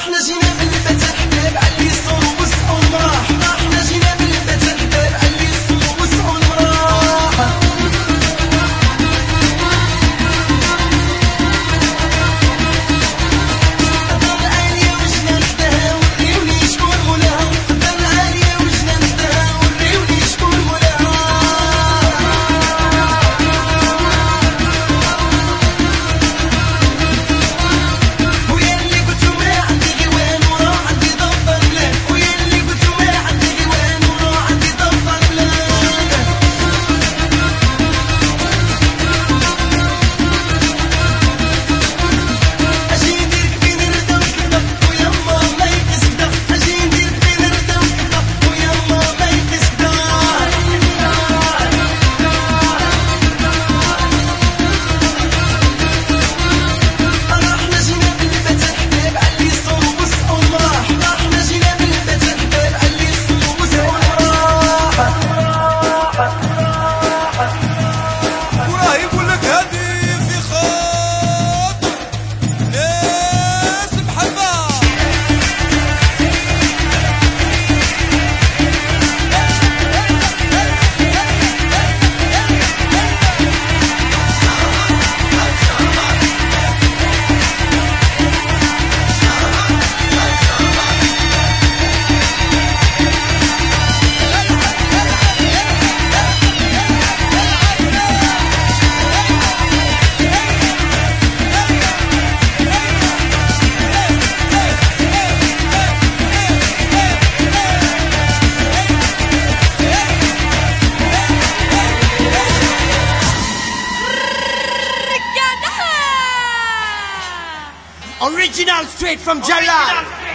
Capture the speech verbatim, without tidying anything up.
احنا جينا بالبيت الحباب علي الصوم وسعوا المراح. احنا جينا بالبيت الحباب علي الصوم وسعوا المراح. الدار العالية وجنانتها وريوني شكون مولاها. الدار العالية وجنانتها وريوني شكون مولاها. ويا اللي قلتو ما عندي غيوان ورا عندي ضفة بلاد. ويا اللي قلتو ما عندي غيوان ورا عندي ضفة بلاد. اجي نديرك بين ردة وكذا ويما ما يقيس كدا. اجي نديرك بين ردة وكذا ويما ما يقيس كدا. احنا جينا بالبيت الحباب علي الصوم وسعوا المراح. احنا جينا بالبيت الحباب علي الصوم وسعوا المراح. وراه يقول لك هذه في خاطر ناس محبة. Original straight from Jalal.